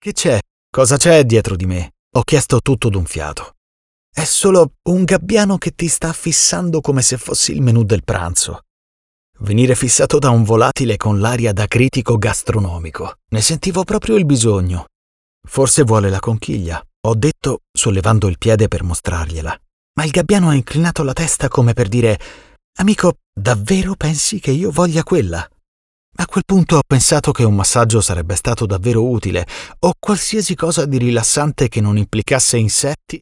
Che c'è? Cosa c'è dietro di me? Ho chiesto tutto d'un fiato. È solo un gabbiano che ti sta fissando come se fossi il menù del pranzo. Venire fissato da un volatile con l'aria da critico gastronomico. Ne sentivo proprio il bisogno. Forse vuole la conchiglia, ho detto sollevando il piede per mostrargliela. Ma il gabbiano ha inclinato la testa come per dire: amico, davvero pensi che io voglia quella? A quel punto ho pensato che un massaggio sarebbe stato davvero utile, o qualsiasi cosa di rilassante che non implicasse insetti